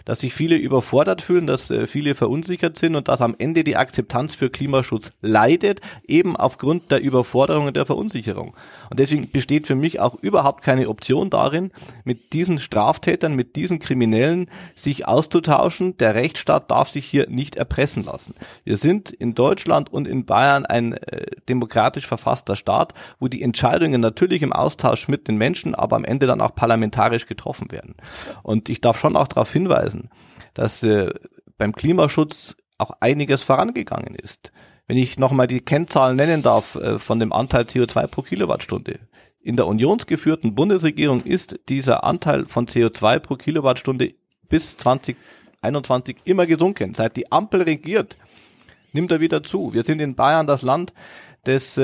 dass sich viele überfordert fühlen, dass viele verunsichert sind und dass am Ende die Akzeptanz für Klimaschutz leidet, eben aufgrund der Überforderung und der Verunsicherung. Und deswegen besteht für mich auch überhaupt keine Option darin, mit diesen Straftätern, mit diesen Kriminellen sich auszutauschen. Der Rechtsstaat darf sich hier nicht erpressen lassen. Wir sind in Deutschland und in Bayern ein demokratisch verfasster Staat, wo die Entscheidungen natürlich im Austausch mit den Menschen, aber am Ende dann auch parlamentarisch getroffen werden. Und ich darf schon auch darauf hinweisen, dass beim Klimaschutz auch einiges vorangegangen ist. Wenn ich nochmal die Kennzahlen nennen darf von dem Anteil CO2 pro Kilowattstunde. In der unionsgeführten Bundesregierung ist dieser Anteil von CO2 pro Kilowattstunde bis 2021 immer gesunken. Seit die Ampel regiert, nimmt er wieder zu. Wir sind in Bayern das Land, das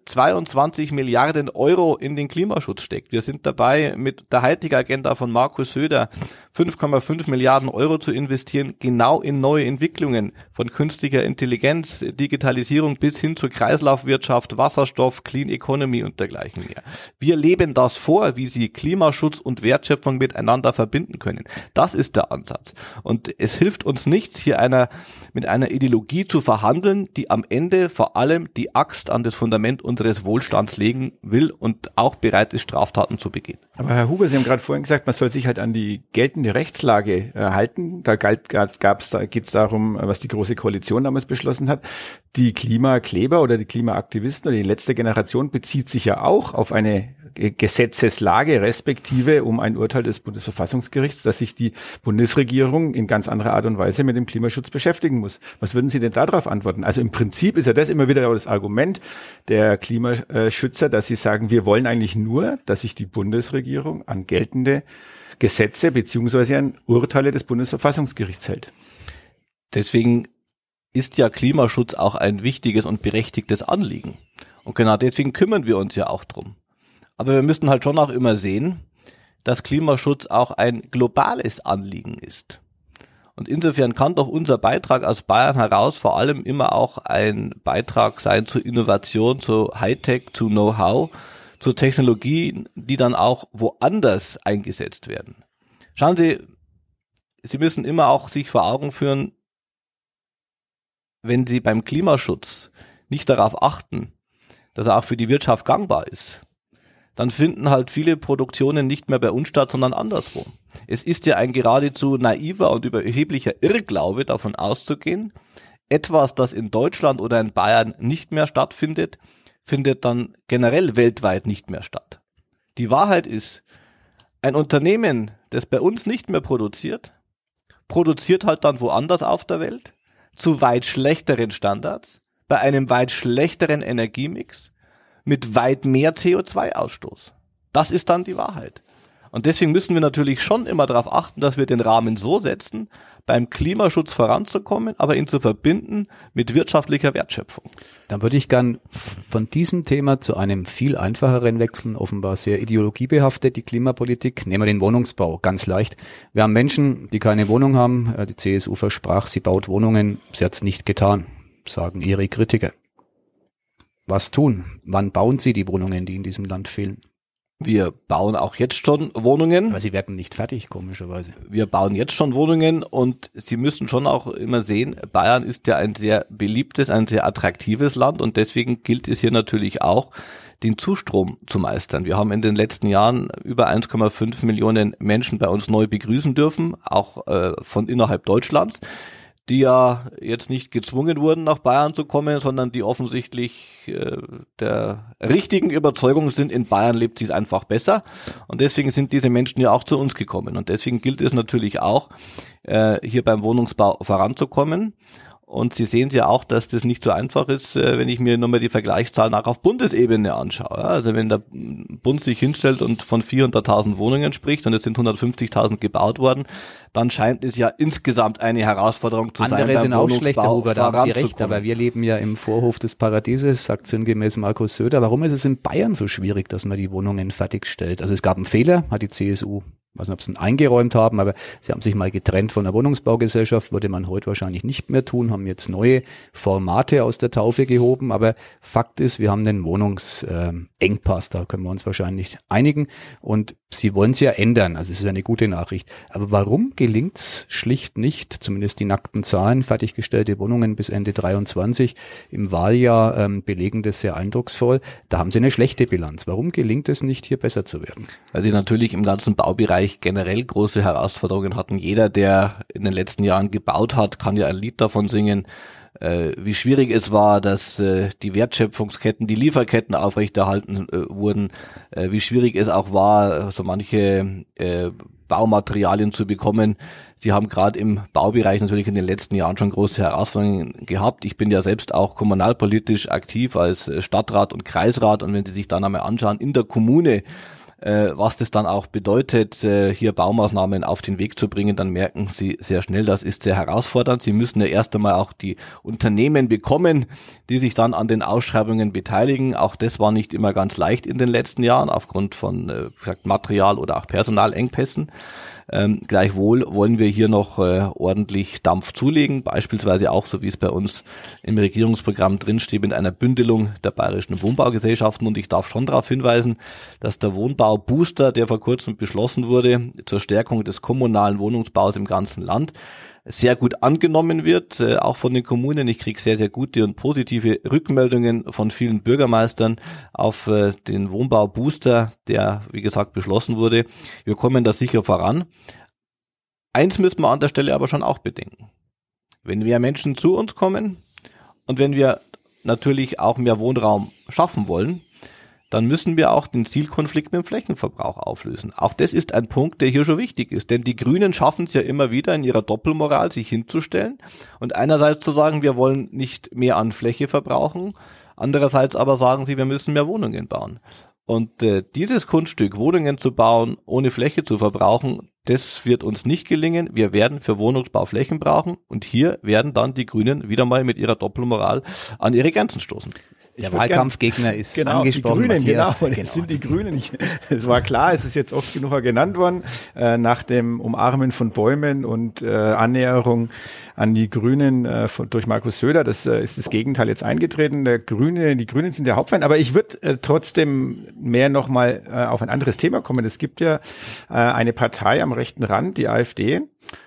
22 Milliarden Euro in den Klimaschutz steckt. Wir sind dabei, mit der Hightech-Agenda von Markus Söder 5,5 Milliarden Euro zu investieren, genau in neue Entwicklungen von künstlicher Intelligenz, Digitalisierung bis hin zur Kreislaufwirtschaft, Wasserstoff, Clean Economy und dergleichen mehr. Wir leben das vor, wie Sie Klimaschutz und Wertschöpfung miteinander verbinden können. Das ist der Ansatz. Und es hilft uns nichts, hier mit einer Ideologie zu verhandeln, die am Ende vor allem die Axt an das Fundament unseres Wohlstands legen will und auch bereit ist, Straftaten zu begehen. Aber Herr Huber, Sie haben gerade vorhin gesagt, man soll sich halt an die geltende Rechtslage halten. Da geht es darum, was die Große Koalition damals beschlossen hat. Die Klimakleber oder die Klimaaktivisten oder die letzte Generation bezieht sich ja auch auf eine Gesetzeslage, respektive um ein Urteil des Bundesverfassungsgerichts, dass sich die Bundesregierung in ganz anderer Art und Weise mit dem Klimaschutz beschäftigen muss. Was würden Sie denn darauf antworten? Also im Prinzip ist ja das immer wieder das Argument der Klimaschützer, dass sie sagen, wir wollen eigentlich nur, dass sich die Bundesregierung an geltende Gesetze beziehungsweise an Urteile des Bundesverfassungsgerichts hält. Deswegen ist ja Klimaschutz auch ein wichtiges und berechtigtes Anliegen. Und genau deswegen kümmern wir uns ja auch drum. Aber wir müssen halt schon auch immer sehen, dass Klimaschutz auch ein globales Anliegen ist. Und insofern kann doch unser Beitrag aus Bayern heraus vor allem immer auch ein Beitrag sein zur Innovation, zu Hightech, zu Know-how, zu Technologien, die dann auch woanders eingesetzt werden. Schauen Sie, Sie müssen immer auch sich vor Augen führen, wenn Sie beim Klimaschutz nicht darauf achten, dass er auch für die Wirtschaft gangbar ist, dann finden halt viele Produktionen nicht mehr bei uns statt, sondern anderswo. Es ist ja ein geradezu naiver und überheblicher Irrglaube, davon auszugehen, etwas, das in Deutschland oder in Bayern nicht mehr stattfindet, findet dann generell weltweit nicht mehr statt. Die Wahrheit ist, ein Unternehmen, das bei uns nicht mehr produziert halt dann woanders auf der Welt, zu weit schlechteren Standards, bei einem weit schlechteren Energiemix, mit weit mehr CO2-Ausstoß. Das ist dann die Wahrheit. Und deswegen müssen wir natürlich schon immer darauf achten, dass wir den Rahmen so setzen, beim Klimaschutz voranzukommen, aber ihn zu verbinden mit wirtschaftlicher Wertschöpfung. Dann würde ich gern von diesem Thema zu einem viel einfacheren wechseln, offenbar sehr ideologiebehaftet, die Klimapolitik. Nehmen wir den Wohnungsbau, ganz leicht. Wir haben Menschen, die keine Wohnung haben. Die CSU versprach, sie baut Wohnungen. Sie hat es nicht getan, sagen ihre Kritiker. Was tun? Wann bauen Sie die Wohnungen, die in diesem Land fehlen? Wir bauen auch jetzt schon Wohnungen. Aber sie werden nicht fertig, komischerweise. Wir bauen jetzt schon Wohnungen und Sie müssen schon auch immer sehen, Bayern ist ja ein sehr beliebtes, ein sehr attraktives Land und deswegen gilt es hier natürlich auch, den Zustrom zu meistern. Wir haben in den letzten Jahren über 1,5 Millionen Menschen bei uns neu begrüßen dürfen, auch von innerhalb Deutschlands, die ja jetzt nicht gezwungen wurden, nach Bayern zu kommen, sondern die offensichtlich der richtigen Überzeugung sind, in Bayern lebt sie es einfach besser. Und deswegen sind diese Menschen ja auch zu uns gekommen. Und deswegen gilt es natürlich auch, hier beim Wohnungsbau voranzukommen. Und Sie sehen ja auch, dass das nicht so einfach ist, wenn ich mir nur mal die Vergleichszahlen auch auf Bundesebene anschaue. Also wenn der Bund sich hinstellt und von 400.000 Wohnungen spricht und es sind 150.000 gebaut worden, dann scheint es ja insgesamt eine Herausforderung zu sein. Andere sind auch schlechter, Huber, da haben Sie recht, aber wir leben ja im Vorhof des Paradieses, sagt sinngemäß Markus Söder. Warum ist es in Bayern so schwierig, dass man die Wohnungen fertigstellt? Also es gab einen Fehler, hat die CSU, ich weiß nicht, ob sie ihn eingeräumt haben, aber sie haben sich mal getrennt von der Wohnungsbaugesellschaft, würde man heute wahrscheinlich nicht mehr tun, haben jetzt neue Formate aus der Taufe gehoben, aber Fakt ist, wir haben einen Wohnungsengpass, da können wir uns wahrscheinlich einigen und Sie wollen es ja ändern, also es ist eine gute Nachricht. Aber warum gelingt es schlicht nicht, zumindest die nackten Zahlen, fertiggestellte Wohnungen bis Ende 23 im Wahljahr belegen das sehr eindrucksvoll. Da haben Sie eine schlechte Bilanz. Warum gelingt es nicht, hier besser zu werden? Weil sie natürlich im ganzen Baubereich generell große Herausforderungen hatten. Jeder, der in den letzten Jahren gebaut hat, kann ja ein Lied davon singen, wie schwierig es war, dass die Wertschöpfungsketten, die Lieferketten aufrechterhalten wurden, wie schwierig es auch war, so manche Baumaterialien zu bekommen. Sie haben gerade im Baubereich natürlich in den letzten Jahren schon große Herausforderungen gehabt. Ich bin ja selbst auch kommunalpolitisch aktiv als Stadtrat und Kreisrat, und wenn Sie sich dann einmal anschauen, in der Kommune, was das dann auch bedeutet, hier Baumaßnahmen auf den Weg zu bringen, dann merken Sie sehr schnell, das ist sehr herausfordernd. Sie müssen ja erst einmal auch die Unternehmen bekommen, die sich dann an den Ausschreibungen beteiligen. Auch das war nicht immer ganz leicht in den letzten Jahren aufgrund von Material- oder auch Personalengpässen. Gleichwohl wollen wir hier noch ordentlich Dampf zulegen, beispielsweise auch, so wie es bei uns im Regierungsprogramm drinsteht, mit einer Bündelung der bayerischen Wohnbaugesellschaften. Und ich darf schon darauf hinweisen, dass der Wohnbau-Booster, der vor kurzem beschlossen wurde, zur Stärkung des kommunalen Wohnungsbaus im ganzen Land, sehr gut angenommen wird, auch von den Kommunen. Ich kriege sehr, sehr gute und positive Rückmeldungen von vielen Bürgermeistern auf den Wohnbau-Booster, der, wie gesagt, beschlossen wurde. Wir kommen da sicher voran. Eins müssen wir an der Stelle aber schon auch bedenken. Wenn mehr Menschen zu uns kommen und wenn wir natürlich auch mehr Wohnraum schaffen wollen, dann müssen wir auch den Zielkonflikt mit dem Flächenverbrauch auflösen. Auch das ist ein Punkt, der hier schon wichtig ist, denn die Grünen schaffen es ja immer wieder in ihrer Doppelmoral, sich hinzustellen und einerseits zu sagen, wir wollen nicht mehr an Fläche verbrauchen, andererseits aber sagen sie, wir müssen mehr Wohnungen bauen. Und dieses Kunststück, Wohnungen zu bauen, ohne Fläche zu verbrauchen, das wird uns nicht gelingen. Wir werden für Wohnungsbau Flächen brauchen und hier werden dann die Grünen wieder mal mit ihrer Doppelmoral an ihre Grenzen stoßen. Der Wahlkampfgegner ist Die angesprochen. Grünen, Matthias. genau, das sind die Grünen. Es war klar, es ist jetzt oft genug genannt worden, nach dem Umarmen von Bäumen und Annäherung an die Grünen durch Markus Söder. Das ist das Gegenteil jetzt eingetreten. Die Grünen sind der Hauptfeind. Aber ich würde trotzdem mehr nochmal auf ein anderes Thema kommen. Es gibt ja eine Partei am rechten Rand, die AfD.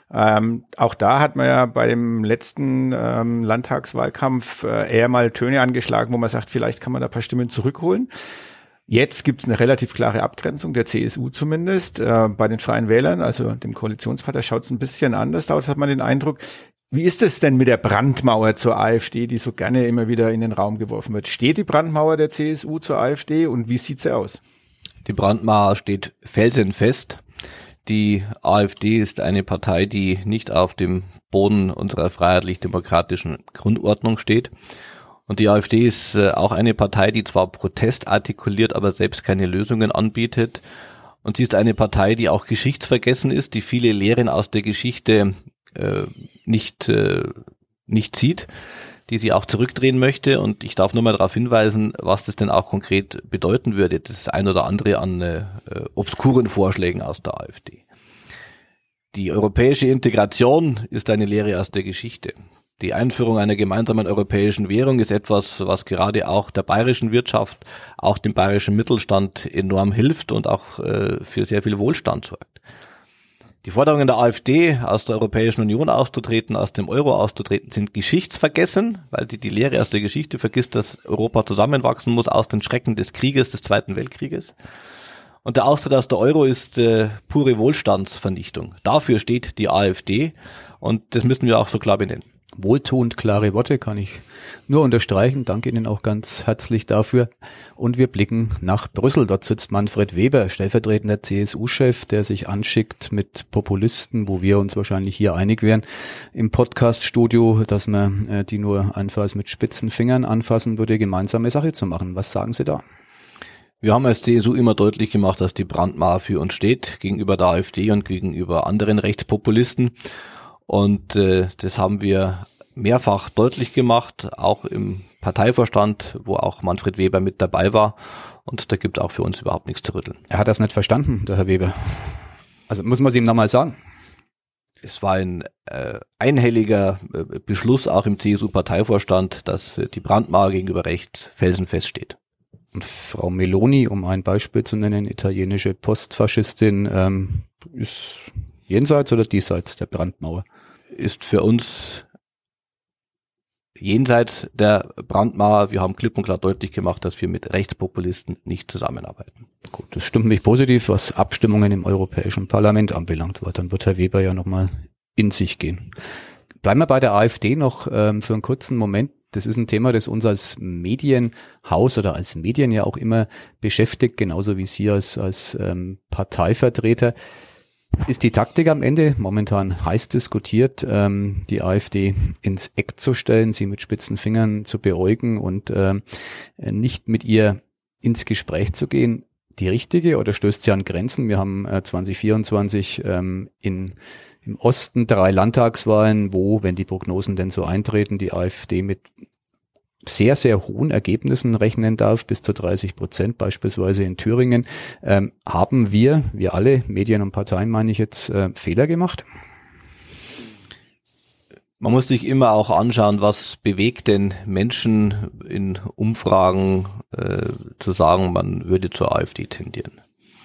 Auch da hat man ja bei dem letzten Landtagswahlkampf eher mal Töne angeschlagen, wo man sagt, vielleicht kann man da ein paar Stimmen zurückholen. Jetzt gibt es eine relativ klare Abgrenzung, der CSU zumindest. Bei den Freien Wählern, also dem Koalitionspartner, schaut es ein bisschen anders aus, hat man den Eindruck. Wie ist es denn mit der Brandmauer zur AfD, die so gerne immer wieder in den Raum geworfen wird? Steht die Brandmauer der CSU zur AfD und wie sieht sie aus? Die Brandmauer steht felsenfest. Die AfD ist eine Partei, die nicht auf dem Boden unserer freiheitlich-demokratischen Grundordnung steht. Und die AfD ist auch eine Partei, die zwar Protest artikuliert, aber selbst keine Lösungen anbietet. Und sie ist eine Partei, die auch geschichtsvergessen ist, die viele Lehren aus der Geschichte nicht zieht, die sie auch zurückdrehen möchte. Und ich darf nur mal darauf hinweisen, was das denn auch konkret bedeuten würde, das ein oder andere an obskuren Vorschlägen aus der AfD. Die europäische Integration ist eine Lehre aus der Geschichte. Die Einführung einer gemeinsamen europäischen Währung ist etwas, was gerade auch der bayerischen Wirtschaft, auch dem bayerischen Mittelstand enorm hilft und auch für sehr viel Wohlstand sorgt. Die Forderungen der AfD, aus der Europäischen Union auszutreten, aus dem Euro auszutreten, sind geschichtsvergessen, weil sie die Lehre aus der Geschichte vergisst, dass Europa zusammenwachsen muss aus den Schrecken des Krieges, des Zweiten Weltkrieges. Und der Austritt aus der Euro ist pure Wohlstandsvernichtung. Dafür steht die AfD und das müssen wir auch so klar benennen. Wohltuend klare Worte kann ich nur unterstreichen. Danke Ihnen auch ganz herzlich dafür. Und wir blicken nach Brüssel. Dort sitzt Manfred Weber, stellvertretender CSU-Chef, der sich anschickt mit Populisten, wo wir uns wahrscheinlich hier einig wären, im Podcast-Studio, dass man die nur einfach mit spitzen Fingern anfassen würde, gemeinsame Sache zu machen. Was sagen Sie da? Wir haben als CSU immer deutlich gemacht, dass die Brandmauer für uns steht, gegenüber der AfD und gegenüber anderen Rechtspopulisten. Und das haben wir mehrfach deutlich gemacht, auch im Parteivorstand, wo auch Manfred Weber mit dabei war. Und da gibt es auch für uns überhaupt nichts zu rütteln. Er hat das nicht verstanden, der Herr Weber. Also muss man es ihm nochmal sagen. Es war ein einhelliger Beschluss auch im CSU-Parteivorstand, dass die Brandmauer gegenüber rechts felsenfest steht. Und Frau Meloni, um ein Beispiel zu nennen, italienische Postfaschistin, ist jenseits oder diesseits der Brandmauer? Ist für uns jenseits der Brandmauer. Wir haben klipp und klar deutlich gemacht, dass wir mit Rechtspopulisten nicht zusammenarbeiten. Gut, das stimmt mich positiv, was Abstimmungen im Europäischen Parlament anbelangt. Dann wird Herr Weber ja nochmal in sich gehen. Bleiben wir bei der AfD noch für einen kurzen Moment. Das ist ein Thema, das uns als Medienhaus oder als Medien ja auch immer beschäftigt, genauso wie Sie als Parteivertreter. Ist die Taktik am Ende momentan heiß diskutiert, die AfD ins Eck zu stellen, sie mit spitzen Fingern zu beäugen und nicht mit ihr ins Gespräch zu gehen, die richtige oder stößt sie an Grenzen? Wir haben 2024 im Osten 3 Landtagswahlen, wo, wenn die Prognosen denn so eintreten, die AfD mit sehr, sehr hohen Ergebnissen rechnen darf, bis zu 30%, beispielsweise in Thüringen. Haben wir alle, Medien und Parteien meine ich jetzt, Fehler gemacht? Man muss sich immer auch anschauen, was bewegt denn Menschen in Umfragen zu sagen, man würde zur AfD tendieren.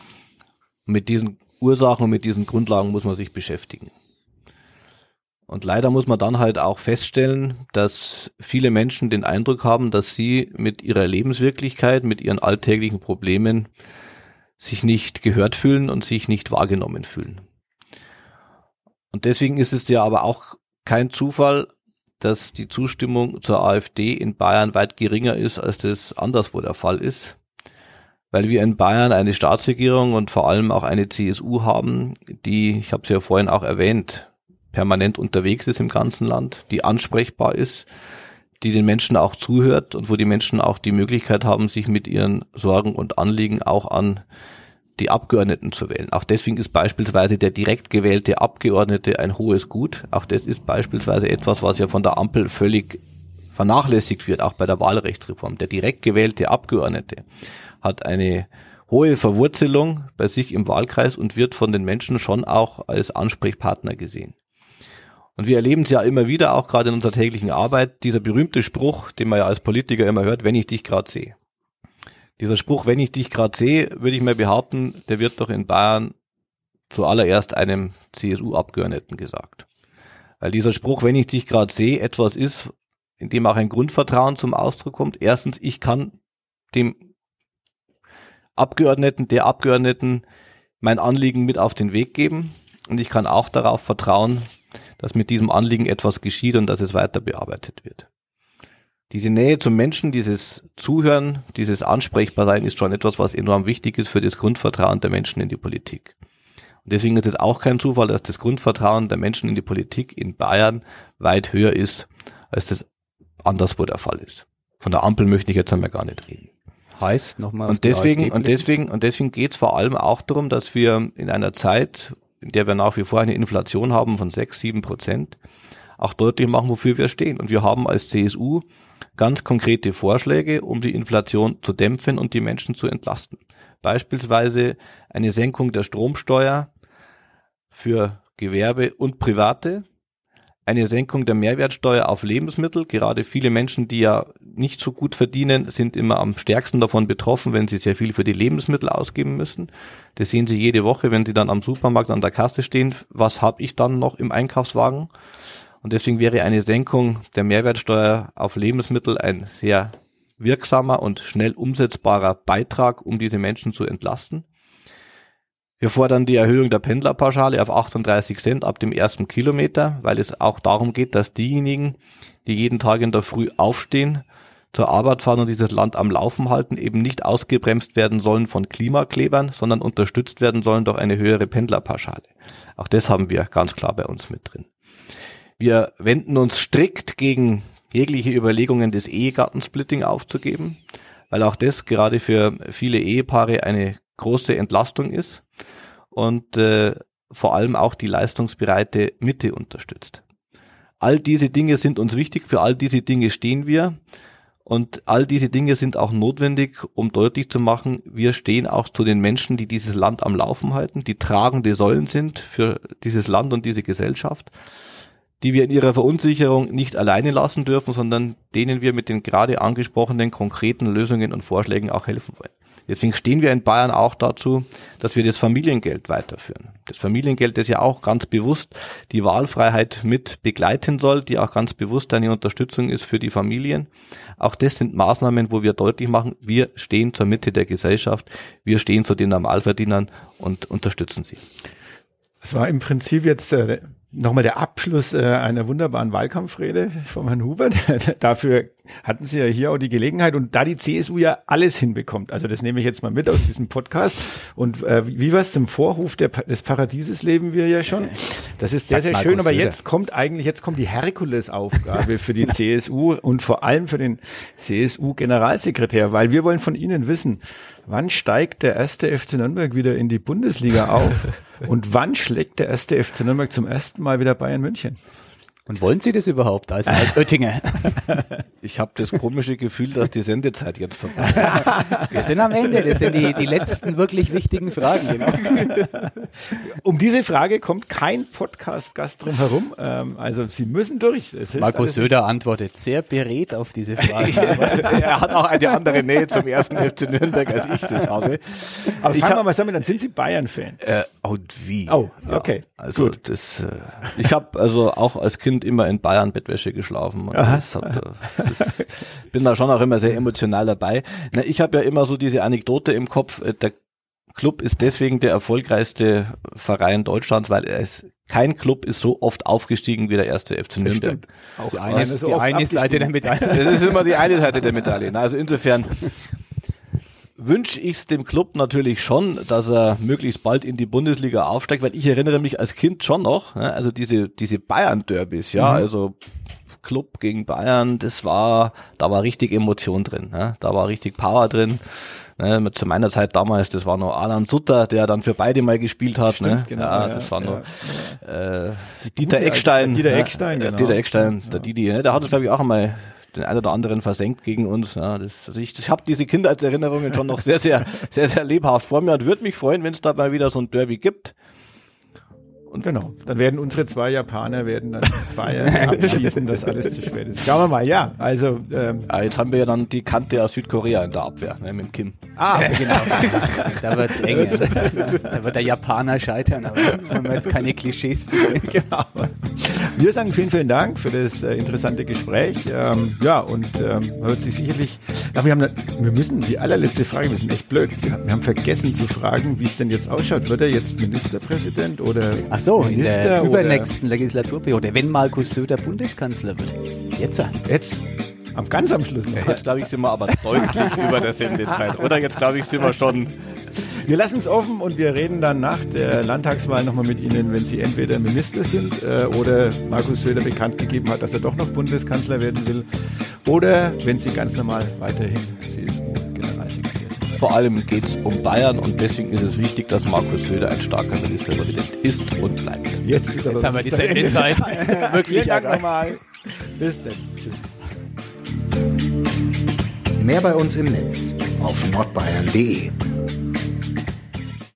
Mit diesen Ursachen und mit diesen Grundlagen muss man sich beschäftigen. Und leider muss man dann halt auch feststellen, dass viele Menschen den Eindruck haben, dass sie mit ihrer Lebenswirklichkeit, mit ihren alltäglichen Problemen sich nicht gehört fühlen und sich nicht wahrgenommen fühlen. Und deswegen ist es ja aber auch kein Zufall, dass die Zustimmung zur AfD in Bayern weit geringer ist, als das anderswo der Fall ist. Weil wir in Bayern eine Staatsregierung und vor allem auch eine CSU haben, die, ich habe es ja vorhin auch erwähnt, permanent unterwegs ist im ganzen Land, die ansprechbar ist, die den Menschen auch zuhört und wo die Menschen auch die Möglichkeit haben, sich mit ihren Sorgen und Anliegen auch an die Abgeordneten zu wählen. Auch deswegen ist beispielsweise der direkt gewählte Abgeordnete ein hohes Gut. Auch das ist beispielsweise etwas, was ja von der Ampel völlig vernachlässigt wird, auch bei der Wahlrechtsreform. Der direkt gewählte Abgeordnete hat eine hohe Verwurzelung bei sich im Wahlkreis und wird von den Menschen schon auch als Ansprechpartner gesehen. Und wir erleben es ja immer wieder, auch gerade in unserer täglichen Arbeit, dieser berühmte Spruch, den man ja als Politiker immer hört, wenn ich dich gerade sehe. Dieser Spruch, wenn ich dich gerade sehe, würde ich mal behaupten, der wird doch in Bayern zuallererst einem CSU-Abgeordneten gesagt. Weil dieser Spruch, wenn ich dich gerade sehe, etwas ist, in dem auch ein Grundvertrauen zum Ausdruck kommt. Erstens, ich kann dem Abgeordneten, der Abgeordneten mein Anliegen mit auf den Weg geben und ich kann auch darauf vertrauen, dass mit diesem Anliegen etwas geschieht und dass es weiter bearbeitet wird. Diese Nähe zum Menschen, dieses Zuhören, dieses Ansprechbarsein ist schon etwas, was enorm wichtig ist für das Grundvertrauen der Menschen in die Politik. Und deswegen ist es auch kein Zufall, dass das Grundvertrauen der Menschen in die Politik in Bayern weit höher ist, als das anderswo der Fall ist. Von der Ampel möchte ich jetzt einmal gar nicht reden. Heißt nochmal. Und deswegen geht es vor allem auch darum, dass wir in einer Zeit, in der wir nach wie vor eine Inflation haben von 6-7%, auch deutlich machen, wofür wir stehen. Und wir haben als CSU ganz konkrete Vorschläge, um die Inflation zu dämpfen und die Menschen zu entlasten. Beispielsweise eine Senkung der Stromsteuer für Gewerbe und Private, eine Senkung der Mehrwertsteuer auf Lebensmittel. Gerade viele Menschen, die ja nicht so gut verdienen, sind immer am stärksten davon betroffen, wenn sie sehr viel für die Lebensmittel ausgeben müssen. Das sehen sie jede Woche, wenn sie dann am Supermarkt an der Kasse stehen. Was habe ich dann noch im Einkaufswagen? Und deswegen wäre eine Senkung der Mehrwertsteuer auf Lebensmittel ein sehr wirksamer und schnell umsetzbarer Beitrag, um diese Menschen zu entlasten. Wir fordern die Erhöhung der Pendlerpauschale auf 38 Cent ab dem ersten Kilometer, weil es auch darum geht, dass diejenigen, die jeden Tag in der Früh aufstehen, zur Arbeit fahren und dieses Land am Laufen halten, eben nicht ausgebremst werden sollen von Klimaklebern, sondern unterstützt werden sollen durch eine höhere Pendlerpauschale. Auch das haben wir ganz klar bei uns mit drin. Wir wenden uns strikt gegen jegliche Überlegungen des Ehegattensplitting aufzugeben, weil auch das gerade für viele Ehepaare eine große Entlastung ist und vor allem auch die leistungsbereite Mitte unterstützt. All diese Dinge sind uns wichtig, für all diese Dinge stehen wir und all diese Dinge sind auch notwendig, um deutlich zu machen, wir stehen auch zu den Menschen, die dieses Land am Laufen halten, die tragende Säulen sind für dieses Land und diese Gesellschaft. die wir in ihrer Verunsicherung nicht alleine lassen dürfen, sondern denen wir mit den gerade angesprochenen konkreten Lösungen und Vorschlägen auch helfen wollen. Deswegen stehen wir in Bayern auch dazu, dass wir das Familiengeld weiterführen. Das Familiengeld, das ja auch ganz bewusst die Wahlfreiheit mit begleiten soll, die auch ganz bewusst eine Unterstützung ist für die Familien. Auch das sind Maßnahmen, wo wir deutlich machen, wir stehen zur Mitte der Gesellschaft, wir stehen zu den Normalverdienern und unterstützen sie. Das war im Prinzip jetzt nochmal der Abschluss einer wunderbaren Wahlkampfrede von Herrn Hubert. Dafür hatten Sie ja hier auch die Gelegenheit und da die CSU ja alles hinbekommt, also das nehme ich jetzt mal mit aus diesem Podcast und wie wir es im Vorhof des Paradieses leben wir ja schon. Das ist sehr, sehr schön, aber jetzt kommt die Herkulesaufgabe für die CSU und vor allem für den CSU-Generalsekretär, weil wir wollen von Ihnen wissen, wann steigt der 1. FC Nürnberg wieder in die Bundesliga auf und wann schlägt der 1. FC Nürnberg zum ersten Mal wieder Bayern München? Und wollen Sie das überhaupt als Oettinger? Ich habe das komische Gefühl, dass die Sendezeit jetzt vorbei ist. Wir sind am Ende, das sind die letzten wirklich wichtigen Fragen. Genau. Um diese Frage kommt kein Podcast-Gast drum herum. Also Sie müssen durch. Markus Söder antwortet sehr beredt auf diese Frage. Er hat auch eine andere Nähe zum 1. FC Nürnberg, als ich das habe. Aber fangen wir mal zusammen, dann sind Sie Bayern-Fan. Und wie? Oh, okay. Ja, also gut. Ich habe also auch als Kind immer in Bayern Bettwäsche geschlafen. Und bin da schon auch immer sehr emotional dabei. Ich habe ja immer so diese Anekdote im Kopf, der Club ist deswegen der erfolgreichste Verein Deutschlands, weil kein Club ist so oft aufgestiegen wie der 1. FC Nürnberg. Auch die eine Seite der Medaille. Das ist immer die eine Seite der Medaille. Also insofern wünsche ich es dem Club natürlich schon, dass er möglichst bald in die Bundesliga aufsteigt, weil ich erinnere mich als Kind schon noch, also diese Bayern-Derbys, also Club gegen Bayern, da war richtig Emotion drin, da war richtig Power drin. Zu meiner Zeit damals, das war noch Alan Sutter, der dann für beide mal gespielt hat. Stimmt, genau, das war noch Dieter Eckstein. Dieter Eckstein, genau. Dieter Eckstein, der Didi, der hat es glaube ich auch einmal den einen oder anderen versenkt gegen uns. Ja, ich habe diese Kindheitserinnerungen schon noch sehr, sehr, sehr, sehr lebhaft vor mir und würde mich freuen, wenn es da mal wieder so ein Derby gibt. Und genau, dann werden unsere 2 Japaner dann Bayern abschießen, dass alles zu spät ist. Schauen wir mal, ja. Also jetzt haben wir ja dann die Kante aus Südkorea in der Abwehr, mit dem Kim. Genau. Da wird's eng. Da wird der Japaner scheitern, aber wenn wir jetzt keine Klischees bringen. Genau. Wir sagen vielen, vielen Dank für das interessante Gespräch. Man hört sich sicherlich. Ja, wir müssen die allerletzte Frage, wir sind echt blöd. Wir haben vergessen zu fragen, wie es denn jetzt ausschaut. Wird er jetzt Ministerpräsident oder Ach so, in der übernächsten Legislaturperiode, wenn Markus Söder Bundeskanzler wird. Jetzt. Ganz am Schluss. Jetzt glaube ich, sind wir aber deutlich über der Sendezeit. Oder jetzt glaube ich, sind wir schon. Wir lassen es offen und wir reden dann nach der Landtagswahl nochmal mit Ihnen, wenn Sie entweder Minister sind oder Markus Söder bekannt gegeben hat, dass er doch noch Bundeskanzler werden will oder wenn Sie ganz normal weiterhin CSU-Generalsekretär sind. Vor allem geht es um Bayern und deswegen ist es wichtig, dass Markus Söder ein starker Ministerpräsident ist und bleibt. Jetzt haben wir die Sendezeit. Wirklich. Vielen Dank nochmal. Bis dann. Tschüss. Mehr bei uns im Netz auf nordbayern.de.